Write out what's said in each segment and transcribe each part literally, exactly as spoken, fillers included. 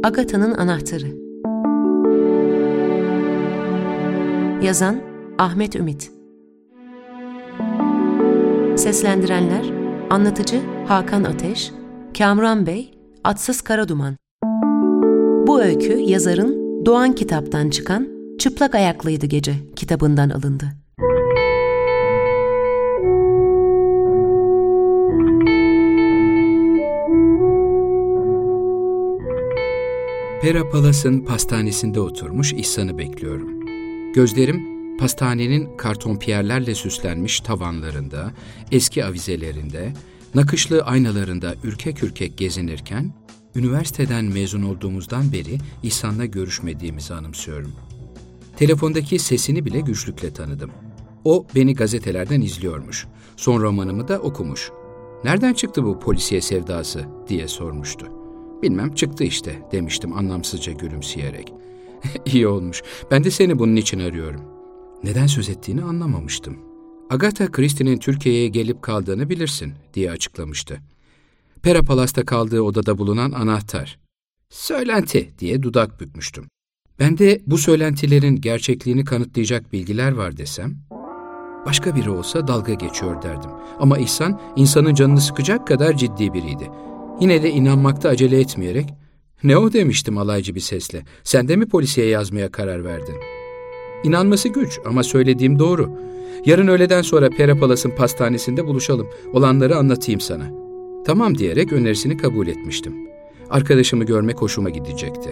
Agatha'nın Anahtarı. Yazan Ahmet Ümit. Seslendirenler Anlatıcı Hakan Ateş, Kamran Bey, Atsız Karaduman. Bu öykü yazarın Doğan Kitap'tan çıkan Çıplak Ayaklıydı Gece kitabından alındı. Pera Palas'ın pastanesinde oturmuş İhsan'ı bekliyorum. Gözlerim pastanenin kartonpiyerlerle süslenmiş tavanlarında, eski avizelerinde, nakışlı aynalarında ürkek ürkek gezinirken, üniversiteden mezun olduğumuzdan beri İhsan'la görüşmediğimizi anımsıyorum. Telefondaki sesini bile güçlükle tanıdım. O beni gazetelerden izliyormuş. Son romanımı da okumuş. "Nereden çıktı bu polisiye sevdası?" diye sormuştu. "Bilmem, çıktı işte," demiştim anlamsızca gülümseyerek. "İyi olmuş. Ben de seni bunun için arıyorum." Neden söz ettiğini anlamamıştım. "Agatha Christie'nin Türkiye'ye gelip kaldığını bilirsin," diye açıklamıştı. Pera Palas'ta kaldığı odada bulunan anahtar. "Söylenti," diye dudak bükmüştüm. Ben de bu söylentilerin gerçekliğini kanıtlayacak bilgiler var desem, başka biri olsa dalga geçiyor derdim. Ama İhsan, insanın canını sıkacak kadar ciddi biriydi. Yine de inanmakta acele etmeyerek, "Ne o?" demiştim alaycı bir sesle. "Sen de mi polisiye yazmaya karar verdin?" İnanması güç ama söylediğim doğru. "Yarın öğleden sonra Pera Palas'ın pastanesinde buluşalım. Olanları anlatayım sana." Tamam diyerek önerisini kabul etmiştim. Arkadaşımı görmek hoşuma gidecekti.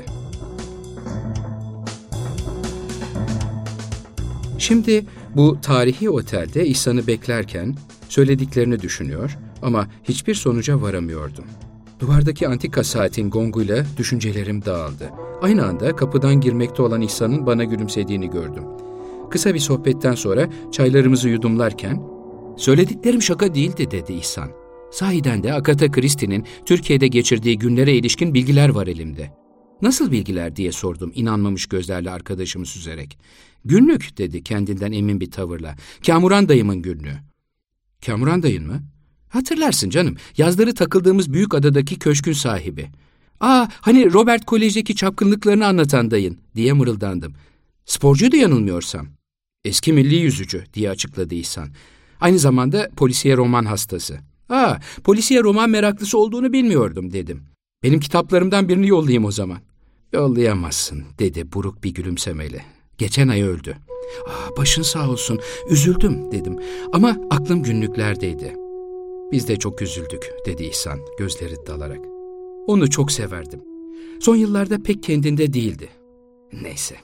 Şimdi bu tarihi otelde İhsan'ı beklerken söylediklerini düşünüyor ama hiçbir sonuca varamıyordum. Duvardaki antika saatin gonguyla düşüncelerim dağıldı. Aynı anda kapıdan girmekte olan İhsan'ın bana gülümsediğini gördüm. Kısa bir sohbetten sonra çaylarımızı yudumlarken, "Söylediklerim şaka değildi," dedi İhsan. "Sahiden de Agatha Christie'nin Türkiye'de geçirdiği günlere ilişkin bilgiler var elimde." "Nasıl bilgiler?" diye sordum inanmamış gözlerle arkadaşımı süzerek. "Günlük," dedi kendinden emin bir tavırla. "Kamuran dayımın günlüğü." "Kamuran dayın mı?" "Hatırlarsın canım, yazları takıldığımız büyük adadaki köşkün sahibi." "Aa, hani Robert Kolej'deki çapkınlıklarını anlatan dayın," diye mırıldandım. "Sporcuydu yanılmıyorsam." "Eski milli yüzücü," diye açıkladı İhsan. "Aynı zamanda polisiye roman hastası." "Aa, polisiye roman meraklısı olduğunu bilmiyordum," dedim. "Benim kitaplarımdan birini yollayayım o zaman." "Yollayamazsın," dedi buruk bir gülümsemeyle. "Geçen ay öldü." "Aa, başın sağ olsun, üzüldüm," dedim. Ama aklım günlüklerdeydi. "Biz de çok üzüldük," dedi İhsan gözleri dalarak. "Onu çok severdim. Son yıllarda pek kendinde değildi." Neyse.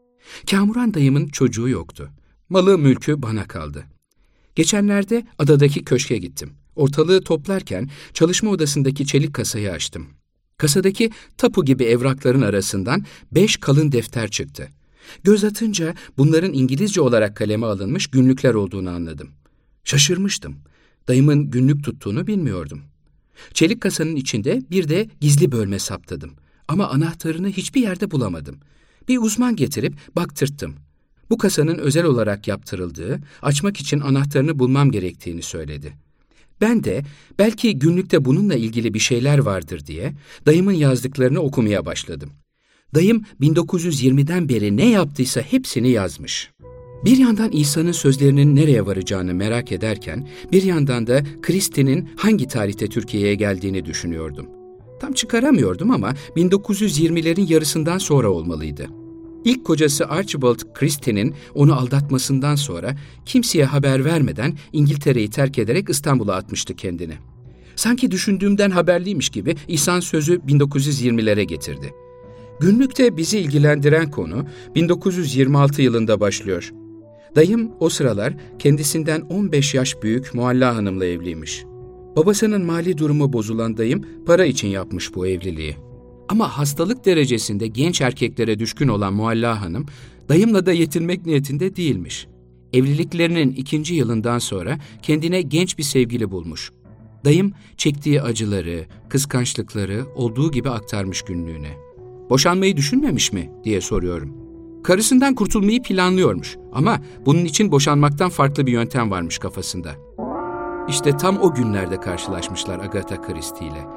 Kamuran dayımın çocuğu yoktu. Malı mülkü bana kaldı. Geçenlerde adadaki köşke gittim. Ortalığı toplarken çalışma odasındaki çelik kasayı açtım. Kasadaki tapu gibi evrakların arasından beş kalın defter çıktı. Göz atınca bunların İngilizce olarak kaleme alınmış günlükler olduğunu anladım. Şaşırmıştım. Dayımın günlük tuttuğunu bilmiyordum. Çelik kasanın içinde bir de gizli bölme saptadım. Ama anahtarını hiçbir yerde bulamadım. Bir uzman getirip baktırttım. Bu kasanın özel olarak yaptırıldığı, açmak için anahtarını bulmam gerektiğini söyledi. Ben de belki günlükte bununla ilgili bir şeyler vardır diye dayımın yazdıklarını okumaya başladım. Dayım bin dokuz yüz yirmiden beri ne yaptıysa hepsini yazmış. Bir yandan İhsan'ın sözlerinin nereye varacağını merak ederken, bir yandan da Christie'nin hangi tarihte Türkiye'ye geldiğini düşünüyordum. Tam çıkaramıyordum ama bin dokuz yüz yirmilerin yarısından sonra olmalıydı. İlk kocası Archibald Christie'nin onu aldatmasından sonra kimseye haber vermeden İngiltere'yi terk ederek İstanbul'a atmıştı kendini. Sanki düşündüğümden haberliymiş gibi İhsan sözü bin dokuz yüz yirmilere getirdi. Günlükte bizi ilgilendiren konu bin dokuz yüz yirmi altı yılında başlıyor. Dayım o sıralar kendisinden on beş yaş büyük Mualla Hanım'la evliymiş. Babasının mali durumu bozulan dayım para için yapmış bu evliliği. Ama hastalık derecesinde genç erkeklere düşkün olan Mualla Hanım, dayımla da yetinmek niyetinde değilmiş. Evliliklerinin ikinci yılından sonra kendine genç bir sevgili bulmuş. Dayım çektiği acıları, kıskançlıkları olduğu gibi aktarmış günlüğüne. "Boşanmayı düşünmemiş mi?" diye soruyorum. Karısından kurtulmayı planlıyormuş ama bunun için boşanmaktan farklı bir yöntem varmış kafasında. İşte tam o günlerde karşılaşmışlar Agatha Christie ile.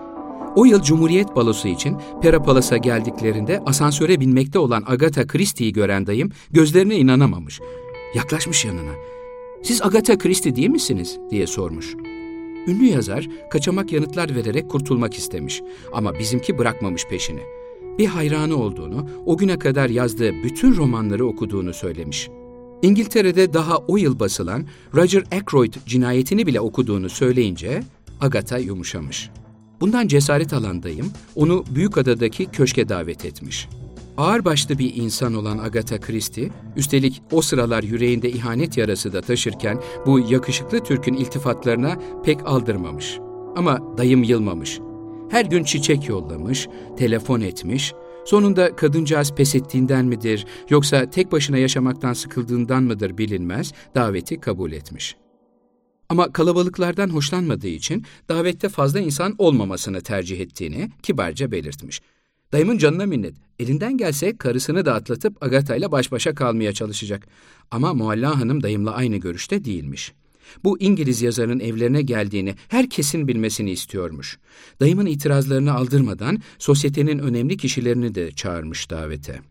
O yıl Cumhuriyet Balosu için Pera Palas'a geldiklerinde asansöre binmekte olan Agatha Christie'yi gören dayım gözlerine inanamamış. Yaklaşmış yanına. "Siz Agatha Christie değil misiniz?" diye sormuş. Ünlü yazar kaçamak yanıtlar vererek kurtulmak istemiş ama bizimki bırakmamış peşini. Bir hayranı olduğunu, o güne kadar yazdığı bütün romanları okuduğunu söylemiş. İngiltere'de daha o yıl basılan Roger Ackroyd cinayetini bile okuduğunu söyleyince Agatha yumuşamış. Bundan cesaret alan dayım onu Büyükada'daki köşke davet etmiş. Ağırbaşlı bir insan olan Agatha Christie, üstelik o sıralar yüreğinde ihanet yarası da taşırken bu yakışıklı Türk'ün iltifatlarına pek aldırmamış. Ama dayım yılmamış. Her gün çiçek yollamış, telefon etmiş, sonunda kadıncağız pes ettiğinden midir yoksa tek başına yaşamaktan sıkıldığından mıdır bilinmez, daveti kabul etmiş. Ama kalabalıklardan hoşlanmadığı için davette fazla insan olmamasını tercih ettiğini kibarca belirtmiş. Dayımın canına minnet, elinden gelse karısını da atlatıp Agatha'yla baş başa kalmaya çalışacak. Ama Mualla Hanım dayımla aynı görüşte değilmiş. Bu İngiliz yazarın evlerine geldiğini herkesin bilmesini istiyormuş. Dayımın itirazlarını aldırmadan sosyetenin önemli kişilerini de çağırmış davete.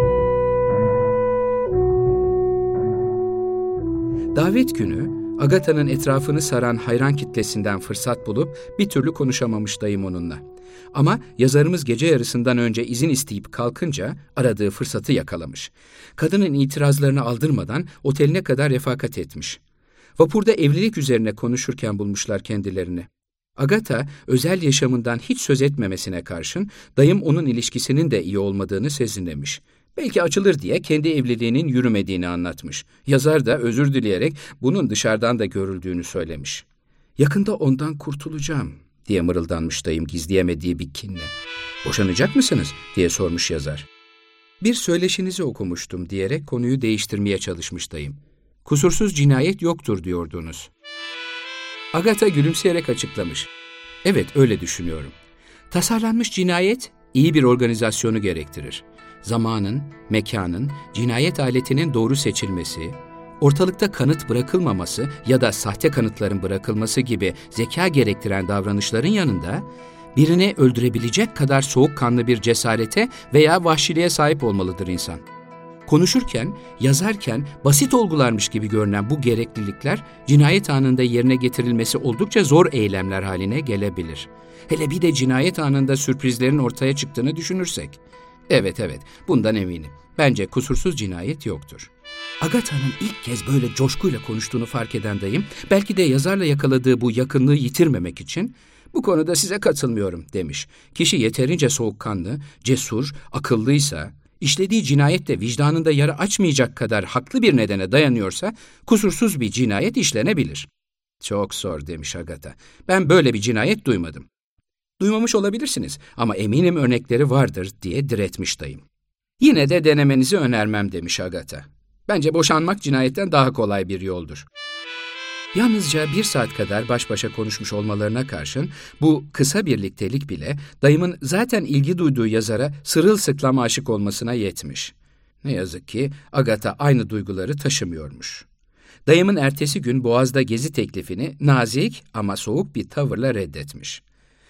Davet günü Agatha'nın etrafını saran hayran kitlesinden fırsat bulup bir türlü konuşamamış dayım onunla. Ama yazarımız gece yarısından önce izin isteyip kalkınca aradığı fırsatı yakalamış. Kadının itirazlarını aldırmadan oteline kadar refakat etmiş. Vapurda evlilik üzerine konuşurken bulmuşlar kendilerini. Agatha özel yaşamından hiç söz etmemesine karşın dayım onun ilişkisinin de iyi olmadığını sezinlemiş. Belki açılır diye kendi evliliğinin yürümediğini anlatmış. Yazar da özür dileyerek bunun dışarıdan da görüldüğünü söylemiş. "Yakında ondan kurtulacağım," diye mırıldanmış dayım gizleyemediği bir kinle. "Boşanacak mısınız?" diye sormuş yazar. "Bir söyleşinizi okumuştum," diyerek konuyu değiştirmeye çalışmış dayım. "Kusursuz cinayet yoktur diyordunuz." Agatha gülümseyerek açıklamış. "Evet, öyle düşünüyorum. Tasarlanmış cinayet iyi bir organizasyonu gerektirir. Zamanın, mekanın, cinayet aletinin doğru seçilmesi, ortalıkta kanıt bırakılmaması ya da sahte kanıtların bırakılması gibi zeka gerektiren davranışların yanında birini öldürebilecek kadar soğukkanlı bir cesarete veya vahşiliğe sahip olmalıdır insan. Konuşurken, yazarken basit olgularmış gibi görünen bu gereklilikler cinayet anında yerine getirilmesi oldukça zor eylemler haline gelebilir. Hele bir de cinayet anında sürprizlerin ortaya çıktığını düşünürsek. Evet evet, bundan eminim. Bence kusursuz cinayet yoktur." Agatha'nın ilk kez böyle coşkuyla konuştuğunu fark eden dayım, belki de yazarla yakaladığı bu yakınlığı yitirmemek için "Bu konuda size katılmıyorum," demiş. "Kişi yeterince soğukkanlı, cesur, akıllıysa, işlediği cinayette vicdanında yara açmayacak kadar haklı bir nedene dayanıyorsa kusursuz bir cinayet işlenebilir." "Çok zor," demiş Agatha. "Ben böyle bir cinayet duymadım." "Duymamış olabilirsiniz ama eminim örnekleri vardır," diye diretmiş dayım. "Yine de denemenizi önermem," demiş Agatha. "Bence boşanmak cinayetten daha kolay bir yoldur." Yalnızca bir saat kadar baş başa konuşmuş olmalarına karşın bu kısa birliktelik bile dayımın zaten ilgi duyduğu yazara sırılsıklam aşık olmasına yetmiş. Ne yazık ki Agatha aynı duyguları taşımıyormuş. Dayımın ertesi gün Boğaz'da gezi teklifini nazik ama soğuk bir tavırla reddetmiş.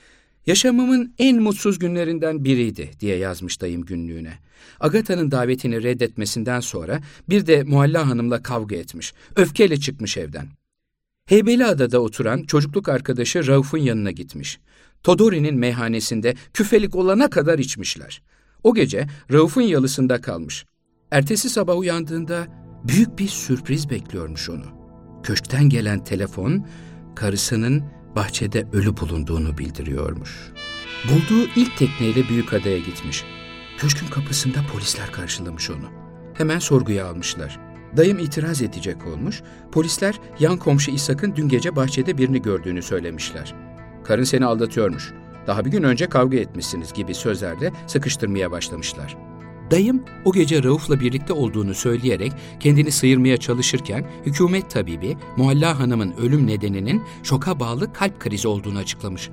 "Yaşamımın en mutsuz günlerinden biriydi," diye yazmış dayım günlüğüne. Agatha'nın davetini reddetmesinden sonra bir de Mualla Hanım'la kavga etmiş. Öfkeyle çıkmış evden. Heybeliada'da oturan çocukluk arkadaşı Rauf'un yanına gitmiş. Todori'nin meyhanesinde küfelik olana kadar içmişler. O gece Rauf'un yalısında kalmış. Ertesi sabah uyandığında büyük bir sürpriz bekliyormuş onu. Köşkten gelen telefon karısının bahçede ölü bulunduğunu bildiriyormuş. Bulduğu ilk tekneyle Büyükada'ya gitmiş. Köşkün kapısında polisler karşılamış onu. Hemen sorguya almışlar. Dayım itiraz edecek olmuş. Polisler yan komşu İshak'ın dün gece bahçede birini gördüğünü söylemişler. "Karın seni aldatıyormuş. Daha bir gün önce kavga etmişsiniz," gibi sözlerle sıkıştırmaya başlamışlar. Dayım o gece Rauf'la birlikte olduğunu söyleyerek kendini sıyırmaya çalışırken hükümet tabibi Mualla Hanım'ın ölüm nedeninin şoka bağlı kalp krizi olduğunu açıklamış.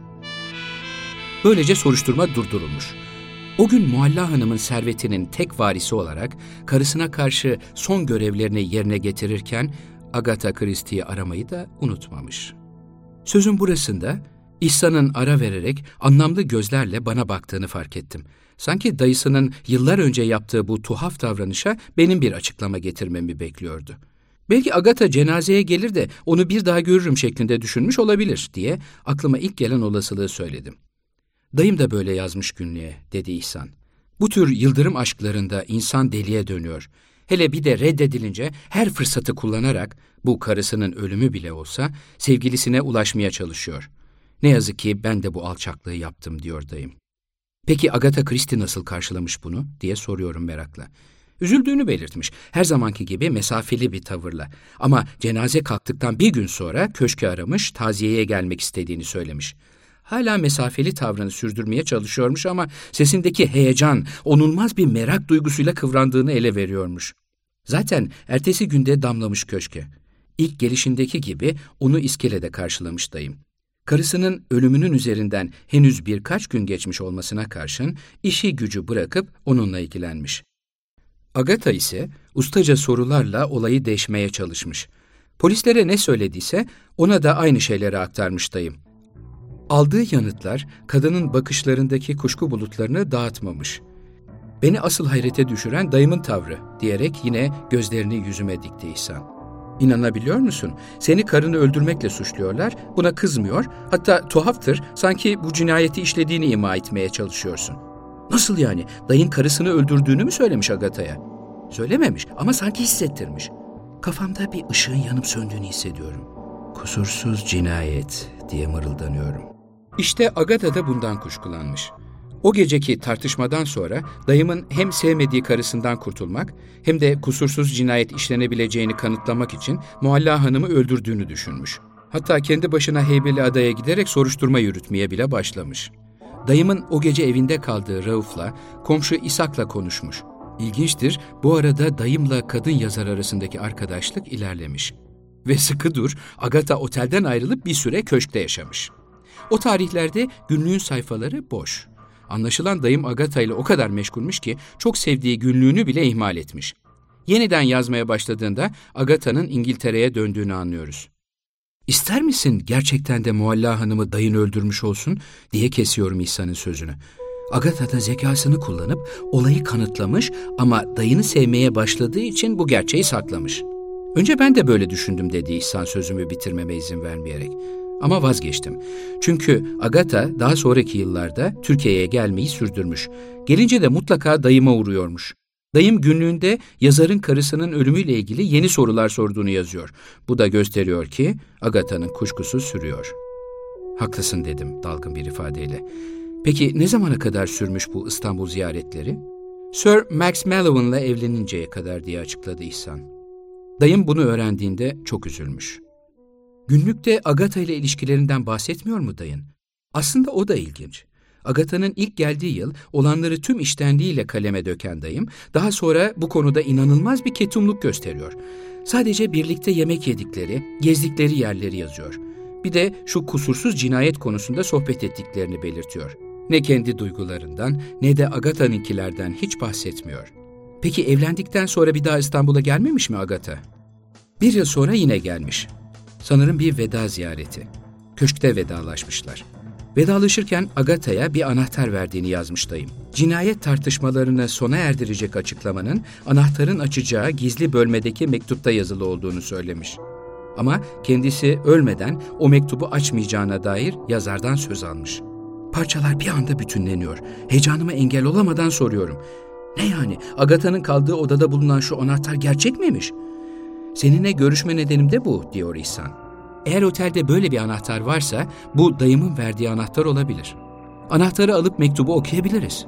Böylece soruşturma durdurulmuş. O gün Mualla Hanım'ın servetinin tek varisi olarak karısına karşı son görevlerini yerine getirirken Agatha Christie'yi aramayı da unutmamış. Sözün burasında İhsan'ın ara vererek anlamlı gözlerle bana baktığını fark ettim. Sanki dayısının yıllar önce yaptığı bu tuhaf davranışa benim bir açıklama getirmemi bekliyordu. Belki Agatha cenazeye gelir de onu bir daha görürüm şeklinde düşünmüş olabilir diye aklıma ilk gelen olasılığı söyledim. Dayım da böyle yazmış günlüğe, dedi İhsan. Bu tür yıldırım aşklarında insan deliye dönüyor. Hele bir de reddedilince her fırsatı kullanarak, bu karısının ölümü bile olsa, sevgilisine ulaşmaya çalışıyor. Ne yazık ki ben de bu alçaklığı yaptım, diyor dayım. Peki Agatha Christie nasıl karşılamış bunu, diye soruyorum merakla. Üzüldüğünü belirtmiş, her zamanki gibi mesafeli bir tavırla. Ama cenaze kalktıktan bir gün sonra köşkü aramış, taziyeye gelmek istediğini söylemiş. Hala mesafeli tavrını sürdürmeye çalışıyormuş ama sesindeki heyecan, onulmaz bir merak duygusuyla kıvrandığını ele veriyormuş. Zaten ertesi günde damlamış köşke. İlk gelişindeki gibi onu iskelede karşılamış dayım. Karısının ölümünün üzerinden henüz birkaç gün geçmiş olmasına karşın işi gücü bırakıp onunla ilgilenmiş. Agatha ise ustaca sorularla olayı deşmeye çalışmış. Polislere ne söylediyse ona da aynı şeyleri aktarmış dayım. Aldığı yanıtlar kadının bakışlarındaki kuşku bulutlarını dağıtmamış. Beni asıl hayrete düşüren dayımın tavrı, diyerek yine gözlerini yüzüme dikti İhsan. İnanabiliyor musun? Seni karını öldürmekle suçluyorlar, buna kızmıyor, hatta tuhaftır, sanki bu cinayeti işlediğini ima etmeye çalışıyorsun. Nasıl yani? Dayın karısını öldürdüğünü mü söylemiş Agatha'ya? Söylememiş ama sanki hissettirmiş. Kafamda bir ışığın yanıp söndüğünü hissediyorum. Kusursuz cinayet diye mırıldanıyorum. İşte Agatha da bundan kuşkulanmış. O geceki tartışmadan sonra dayımın hem sevmediği karısından kurtulmak hem de kusursuz cinayet işlenebileceğini kanıtlamak için Mualla Hanım'ı öldürdüğünü düşünmüş. Hatta kendi başına Heybeliada'ya giderek soruşturma yürütmeye bile başlamış. Dayımın o gece evinde kaldığı Rauf'la, komşu İshak'la konuşmuş. İlginçtir, bu arada dayımla kadın yazar arasındaki arkadaşlık ilerlemiş. Ve sıkı dur, Agatha otelden ayrılıp bir süre köşkte yaşamış. O tarihlerde günlüğün sayfaları boş. Anlaşılan dayım Agatha ile o kadar meşgulmüş ki çok sevdiği günlüğünü bile ihmal etmiş. Yeniden yazmaya başladığında Agatha'nın İngiltere'ye döndüğünü anlıyoruz. İster misin gerçekten de Mualla Hanım'ı dayın öldürmüş olsun diye kesiyorum İhsan'ın sözünü. Agatha da zekasını kullanıp olayı kanıtlamış ama dayını sevmeye başladığı için bu gerçeği saklamış. Önce ben de böyle düşündüm, dedi İhsan sözümü bitirmeme izin vermeyerek. Ama vazgeçtim. Çünkü Agatha daha sonraki yıllarda Türkiye'ye gelmeyi sürdürmüş. Gelince de mutlaka dayıma uğruyormuş. Dayım günlüğünde yazarın karısının ölümüyle ilgili yeni sorular sorduğunu yazıyor. Bu da gösteriyor ki Agatha'nın kuşkusu sürüyor. Haklısın, dedim dalgın bir ifadeyle. Peki ne zamana kadar sürmüş bu İstanbul ziyaretleri? Sir Max Mallowan'la evleninceye kadar, diye açıkladı İhsan. Dayım bunu öğrendiğinde çok üzülmüş. Günlükte Agatha ile ilişkilerinden bahsetmiyor mu dayın? Aslında o da ilginç. Agatha'nın ilk geldiği yıl olanları tüm içtenliğiyle kaleme döken dayım, daha sonra bu konuda inanılmaz bir ketumluk gösteriyor. Sadece birlikte yemek yedikleri, gezdikleri yerleri yazıyor. Bir de şu kusursuz cinayet konusunda sohbet ettiklerini belirtiyor. Ne kendi duygularından ne de Agatha'nınkilerden hiç bahsetmiyor. Peki evlendikten sonra bir daha İstanbul'a gelmemiş mi Agatha? Bir yıl sonra yine gelmiş. Sanırım bir veda ziyareti. Köşkte vedalaşmışlar. Vedalaşırken Agatha'ya bir anahtar verdiğini yazmış dayım. Cinayet tartışmalarını sona erdirecek açıklamanın anahtarın açacağı gizli bölmedeki mektupta yazılı olduğunu söylemiş. Ama kendisi ölmeden o mektubu açmayacağına dair yazardan söz almış. Parçalar bir anda bütünleniyor. Heyecanıma engel olamadan soruyorum. Ne yani? Agatha'nın kaldığı odada bulunan şu anahtar gerçek miymiş? Seninle görüşme nedenim de bu, diyor İhsan. Eğer otelde böyle bir anahtar varsa bu dayımın verdiği anahtar olabilir. Anahtarı alıp mektubu okuyabiliriz.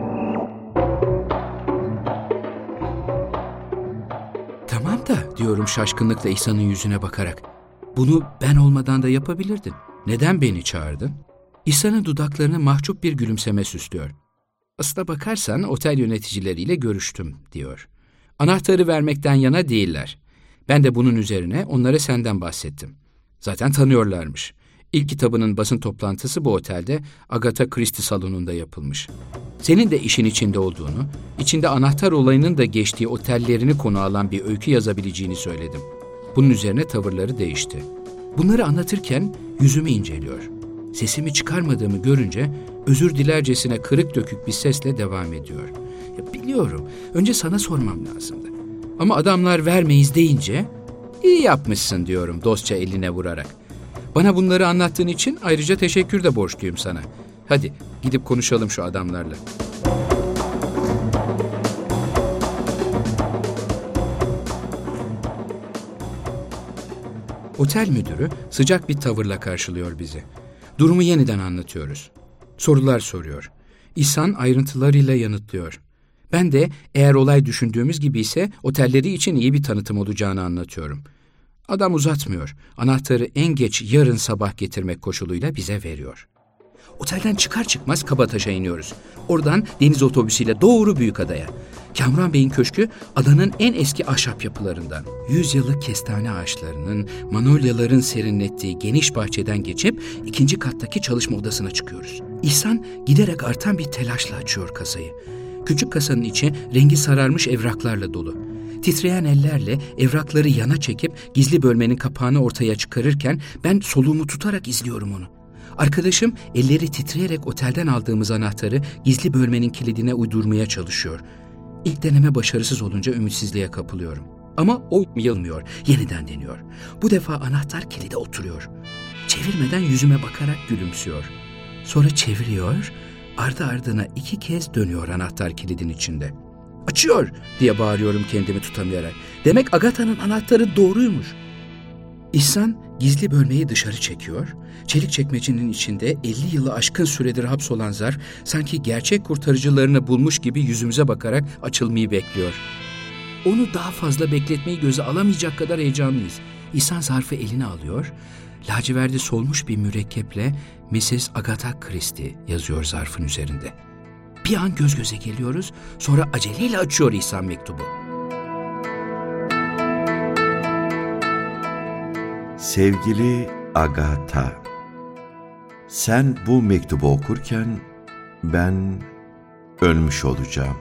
Tamam da, diyorum şaşkınlıkla İhsan'ın yüzüne bakarak. Bunu ben olmadan da yapabilirdin. Neden beni çağırdın? İhsan'ın dudaklarını mahcup bir gülümseme süslüyor. Aslına bakarsan otel yöneticileriyle görüştüm, diyor. Anahtarı vermekten yana değiller. Ben de bunun üzerine onlara senden bahsettim. Zaten tanıyorlarmış. İlk kitabının basın toplantısı bu otelde Agatha Christie salonunda yapılmış. Senin de işin içinde olduğunu, içinde anahtar olayının da geçtiği otellerini konu alan bir öykü yazabileceğini söyledim. Bunun üzerine tavırları değişti. Bunları anlatırken yüzümü inceliyor. Sesimi çıkarmadığımı görünce özür dilercesine kırık dökük bir sesle devam ediyor. Ya biliyorum, önce sana sormam lazımdı. Ama adamlar vermeyiz deyince, iyi yapmışsın diyorum dostça eline vurarak. Bana bunları anlattığın için ayrıca teşekkür de borçluyum sana. Hadi gidip konuşalım şu adamlarla. Otel müdürü sıcak bir tavırla karşılıyor bizi. Durumu yeniden anlatıyoruz. Sorular soruyor. İhsan ayrıntılarıyla yanıtlıyor. Ben de eğer olay düşündüğümüz gibi ise otelleri için iyi bir tanıtım olacağını anlatıyorum. Adam uzatmıyor. Anahtarı en geç yarın sabah getirmek koşuluyla bize veriyor. Otelden çıkar çıkmaz Kabataş'a iniyoruz. Oradan deniz otobüsüyle doğru Büyükada'ya. Kamran Bey'in köşkü adanın en eski ahşap yapılarından. Yüzyıllık kestane ağaçlarının, manolyaların serinlettiği geniş bahçeden geçip ikinci kattaki çalışma odasına çıkıyoruz. İhsan giderek artan bir telaşla açıyor kasayı. Küçük kasanın içi rengi sararmış evraklarla dolu. Titreyen ellerle evrakları yana çekip gizli bölmenin kapağını ortaya çıkarırken ben soluğumu tutarak izliyorum onu. Arkadaşım elleri titreyerek otelden aldığımız anahtarı gizli bölmenin kilidine uydurmaya çalışıyor. İlk deneme başarısız olunca ümitsizliğe kapılıyorum. Ama o yılmıyor, yeniden deniyor. Bu defa anahtar kilide oturuyor. Çevirmeden yüzüme bakarak gülümsüyor. Sonra çeviriyor, ardı ardına iki kez dönüyor anahtar kilidin içinde. "Açıyor!" diye bağırıyorum kendimi tutamayarak. Demek Agatha'nın anahtarı doğruymuş. İhsan gizli bölmeyi dışarı çekiyor. Çelik çekmecenin içinde elli yılı aşkın süredir hapsolan zarf sanki gerçek kurtarıcılarını bulmuş gibi yüzümüze bakarak açılmayı bekliyor. Onu daha fazla bekletmeyi göze alamayacak kadar heyecanlıyız. İhsan zarfı eline alıyor. Laciverdi solmuş bir mürekkeple missus Agatha Christie yazıyor zarfın üzerinde. Bir an göz göze geliyoruz, sonra aceleyle açıyor İhsan mektubu. Sevgili Agatha, sen bu mektubu okurken ben ölmüş olacağım.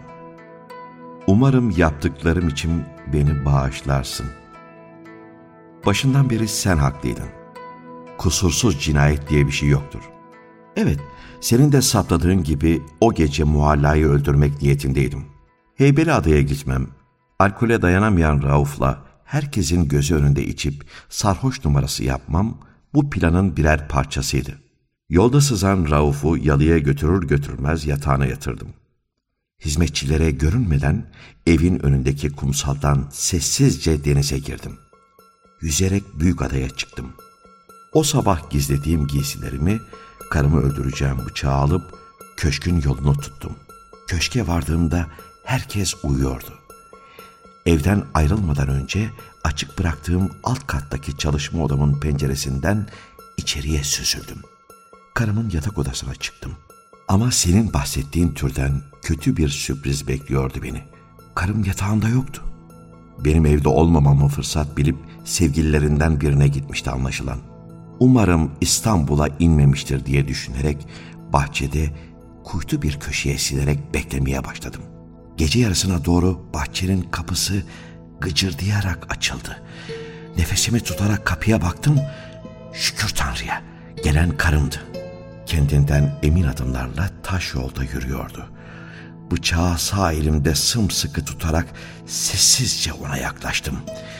Umarım yaptıklarım için beni bağışlarsın. Başından beri sen haklıydın. Kusursuz cinayet diye bir şey yoktur. Evet, senin de saptadığın gibi o gece Muhalla'yı öldürmek niyetindeydim. Heybeliada'ya gitmem, alkole dayanamayan Rauf'la herkesin gözü önünde içip sarhoş numarası yapmam bu planın birer parçasıydı. Yolda sızan Rauf'u yalıya götürür götürmez yatağına yatırdım. Hizmetçilere görünmeden evin önündeki kumsaldan sessizce denize girdim. Yüzerek Büyükada'ya çıktım. O sabah gizlediğim giysilerimi, karımı öldüreceğim bıçağı alıp köşkün yolunu tuttum. Köşke vardığımda herkes uyuyordu. Evden ayrılmadan önce açık bıraktığım alt kattaki çalışma odamın penceresinden içeriye süzüldüm. Karımın yatak odasına çıktım. Ama senin bahsettiğin türden kötü bir sürpriz bekliyordu beni. Karım yatağında yoktu. Benim evde olmamamı fırsat bilip sevgililerinden birine gitmişti anlaşılan. Umarım İstanbul'a inmemiştir diye düşünerek bahçede kuytu bir köşeye silerek beklemeye başladım. Gece yarısına doğru bahçenin kapısı gıcırdayarak açıldı. Nefesimi tutarak kapıya baktım. Şükür Tanrı'ya, gelen karımdı. Kendinden emin adımlarla taş yolda yürüyordu. Bıçağı sağ elimde sımsıkı tutarak sessizce ona yaklaştım.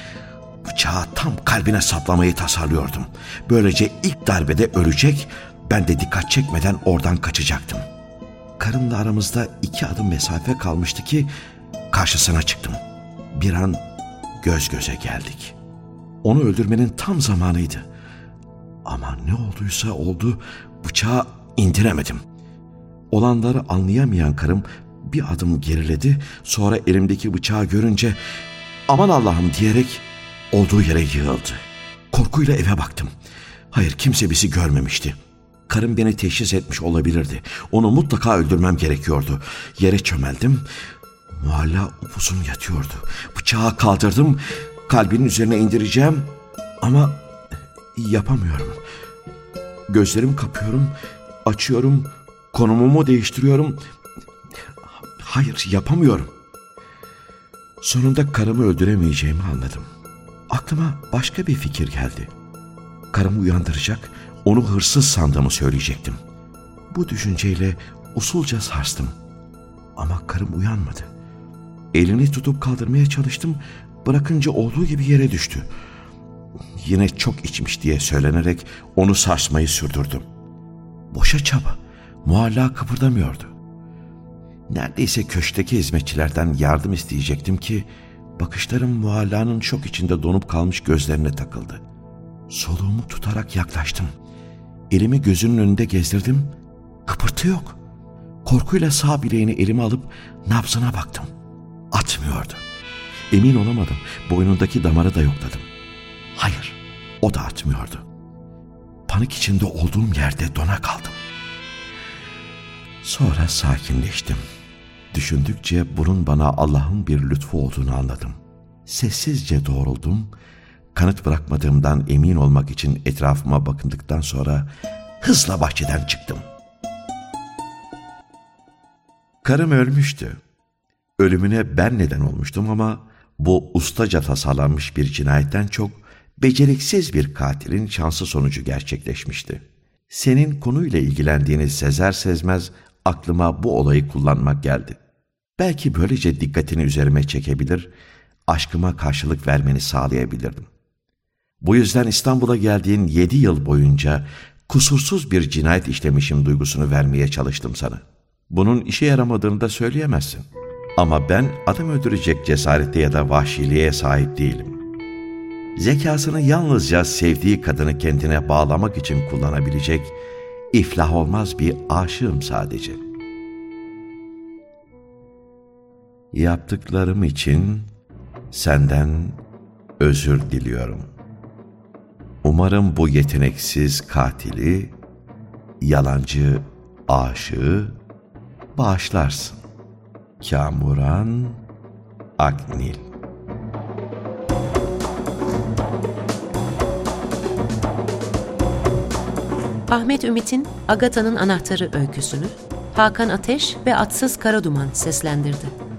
Bıçağı tam kalbine saplamayı tasarlıyordum. Böylece ilk darbede ölecek, ben de dikkat çekmeden oradan kaçacaktım. Karımla aramızda iki adım mesafe kalmıştı ki karşısına çıktım. Bir an göz göze geldik. Onu öldürmenin tam zamanıydı. Ama ne olduysa oldu, bıçağı indiremedim. Olanları anlayamayan karım bir adım geriledi, sonra elimdeki bıçağı görünce "Aman Allah'ım" diyerek olduğu yere yığıldı. Korkuyla eve baktım. Hayır, kimse bizi görmemişti. Karım beni teşhis etmiş olabilirdi. Onu mutlaka öldürmem gerekiyordu. Yere çömeldim. Muhalla upuzun yatıyordu. Bıçağı kaldırdım. Kalbinin üzerine indireceğim. Ama yapamıyorum. Gözlerimi kapıyorum. Açıyorum. Konumumu değiştiriyorum. Hayır, yapamıyorum. Sonunda karımı öldüremeyeceğimi anladım. Aklıma başka bir fikir geldi. Karımı uyandıracak, Onu hırsız sandığımı söyleyecektim. Bu düşünceyle usulca sarstım. Ama karım uyanmadı. Elini tutup kaldırmaya çalıştım. Bırakınca olduğu gibi yere düştü. Yine çok içmiş diye söylenerek onu sarsmayı sürdürdüm. Boşa çaba. Mualla kıpırdamıyordu. Neredeyse köşkteki hizmetçilerden yardım isteyecektim ki bakışlarım Mualla'nın şok içinde donup kalmış gözlerine takıldı. Soluğumu tutarak yaklaştım. Elimi gözünün önünde gezdirdim. Kıpırtı yok. Korkuyla sağ bileğini elime alıp nabzına baktım. Atmıyordu. Emin olamadım. Boynundaki damarı da yokladım. Hayır, o da atmıyordu. Panik içinde olduğum yerde dona kaldım. Sonra sakinleştim. Düşündükçe bunun bana Allah'ın bir lütfu olduğunu anladım. Sessizce doğruldum. Kanıt bırakmadığımdan emin olmak için etrafıma bakındıktan sonra hızla bahçeden çıktım. Karım ölmüştü. Ölümüne ben neden olmuştum ama bu ustaca tasarlanmış bir cinayetten çok beceriksiz bir katilin şansı sonucu gerçekleşmişti. Senin konuyla ilgilendiğini sezer sezmez aklıma bu olayı kullanmak geldi. Belki böylece dikkatini üzerime çekebilir, aşkıma karşılık vermeni sağlayabilirdim. Bu yüzden İstanbul'a geldiğin yedi yıl boyunca kusursuz bir cinayet işlemişim duygusunu vermeye çalıştım sana. Bunun işe yaramadığını da söyleyemezsin. Ama ben adam öldürecek cesarete ya da vahşiliğe sahip değilim. Zekasını yalnızca sevdiği kadını kendine bağlamak için kullanabilecek, iflah olmaz bir aşığım sadece. Yaptıklarım için senden özür diliyorum. Umarım bu yeteneksiz katili, yalancı aşığı bağışlarsın. Kamuran Aknil. Ahmet Ümit'in Agatha'nın Anahtarı öyküsünü Hakan Ateş ve Atsız Karaduman seslendirdi.